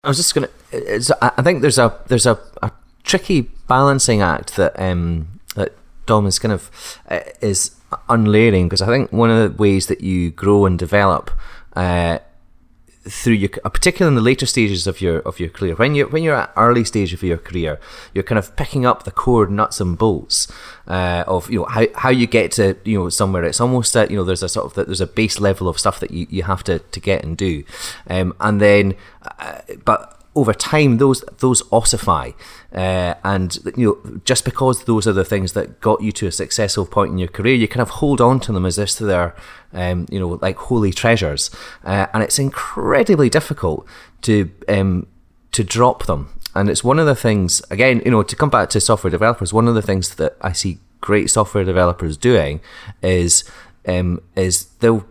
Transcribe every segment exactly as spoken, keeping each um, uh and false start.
I was just gonna. It's, I think there's a there's a, a tricky balancing act that um, that Dom is kind of uh, is unlayering, because I think one of the ways that you grow and develop uh, through your, particularly in the later stages of your of your career, when you when you're at early stage of your career, you're kind of picking up the core nuts and bolts uh, of you know how how you get to you know somewhere. It's almost that you know there's a sort of there's a base level of stuff that you, you have to, to get and do, um, and then uh, but. Over time, those those ossify, uh, and you know just because those are the things that got you to a successful point in your career, you kind of hold on to them as if they're, um, you know, like holy treasures, uh, and it's incredibly difficult to um, to drop them. And it's one of the things, again, you know, to come back to software developers, one of the things that I see great software developers doing is um, is they'll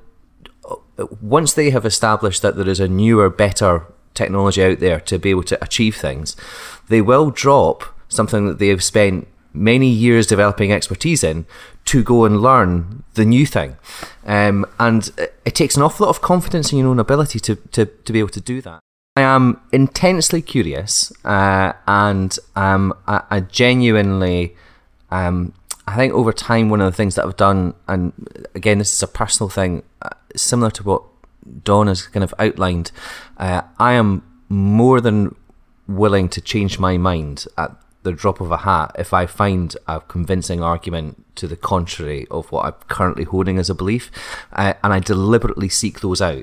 once they have established that there is a newer, better technology out there to be able to achieve things, they will drop something that they have spent many years developing expertise in to go and learn the new thing. Um, and it takes an awful lot of confidence in your own ability to, to, to be able to do that. I am intensely curious, uh, and um, I, I genuinely, um, I think over time, one of the things that I've done, and again, this is a personal thing, uh, similar to what Don has kind of outlined, uh, I am more than willing to change my mind at the drop of a hat if I find a convincing argument to the contrary of what I'm currently holding as a belief, uh, and I deliberately seek those out.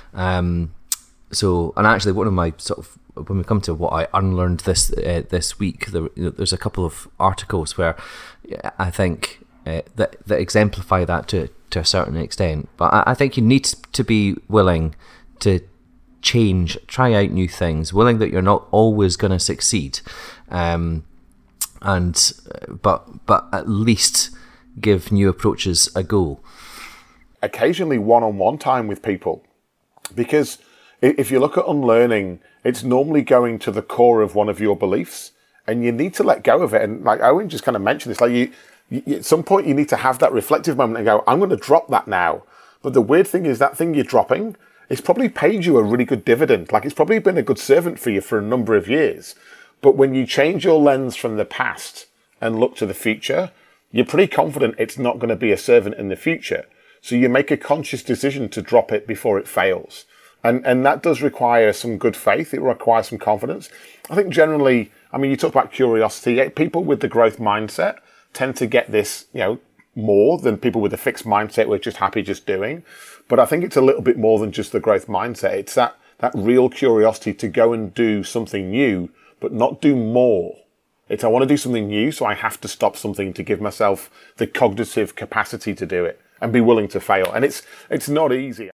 Um, so, and actually, one of my sort of when we come to what I unlearned this uh, this week, there, you know, there's a couple of articles where I think uh, that that exemplify that to. to a certain extent, but I think you need to be willing to change, try out new things, willing that you're not always going to succeed, um, and but but at least give new approaches a go. Occasionally one-on-one time with people, because if you look at unlearning, it's normally going to the core of one of your beliefs, and you need to let go of it. And like Owen just kind of mentioned this, like you. At some point, you need to have that reflective moment and go, I'm going to drop that now. But the weird thing is that thing you're dropping, it's probably paid you a really good dividend. Like, it's probably been a good servant for you for a number of years. But when you change your lens from the past and look to the future, you're pretty confident it's not going to be a servant in the future. So you make a conscious decision to drop it before it fails. And and that does require some good faith. It requires some confidence. I think generally, I mean, you talk about curiosity. People with the growth mindset tend to get this, you know, more than people with a fixed mindset who are just happy just doing. But I think it's a little bit more than just the growth mindset. It's that, that real curiosity to go and do something new, but not do more. It's I want to do something new, so I have to stop something to give myself the cognitive capacity to do it and be willing to fail. And it's it's not easy.